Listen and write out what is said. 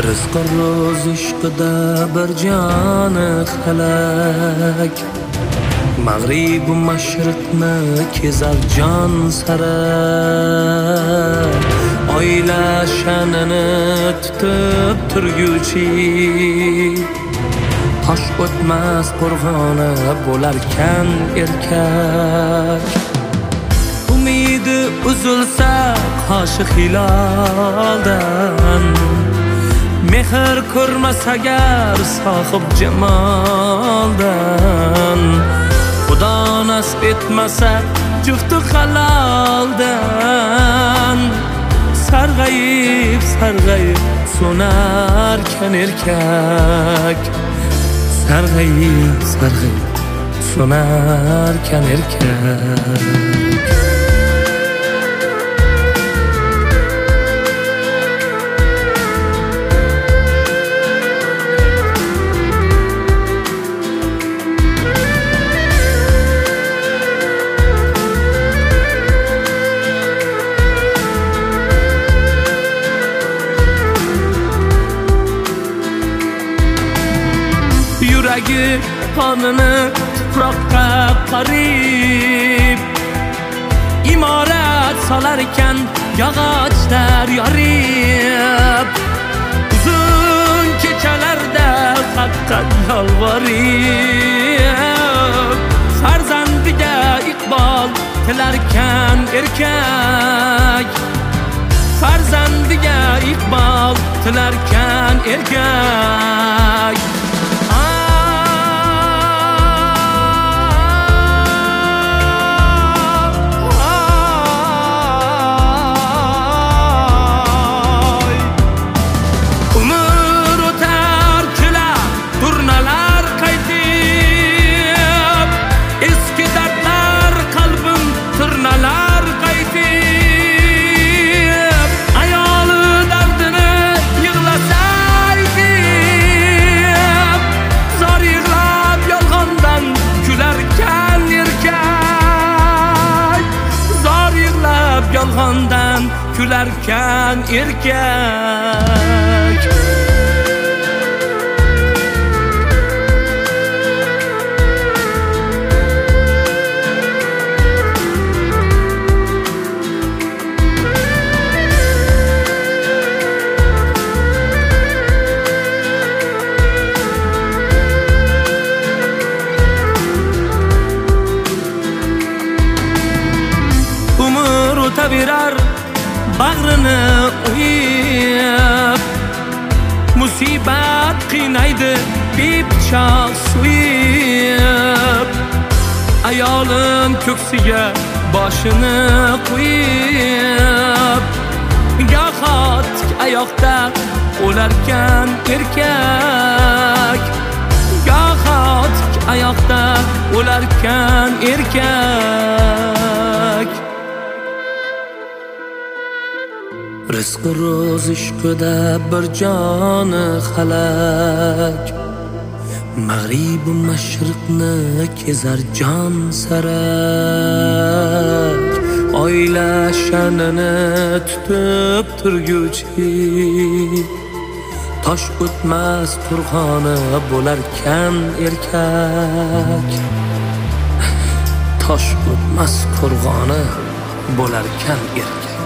rizq ro'z ishqida bir joni halak, mag'rib u mashriqni kezar jon sara. Oila sha'nini tutib turguchi, tosh o'tmas qo'rg'oni bo'larkan erkak. Umidi uzilsa qoshiq hiloldan, mehr ko'rmas agar sohib jamoldan, Xudo nasib etmasa jufti haloldan. Sarg'ayib so'narkan erkak, sarg'ayib so'narkan erkak. Yuragi qonini tuproqqa qarib, imorat solar ekan yog'ochlar yorib. Uzun kechalarda haqqa yolvorib, farzandiga iqbol tilarkan erkak, farzandiga iqbol tilarkan erkak. Yolg'ondan kularkan erkak. O'taverar bag'rini o'yib, musibat qiynaydi bepichoq so'yib. Ayolim ko'ksiga boshini qo'yib, goho tik oyoqda o'larkan erkak, goho tik oyoqda o'larkan erkak. Rizq ro'z ishqida bir joni halak, mag'rib u mashriqni kezar jon sara. Oila sha'nini tutib turguchi, tosh o'tmas qo'rg'oni bo'larkan erkak, tosh o'tmas qo'rg'oni bo'larkan erkak.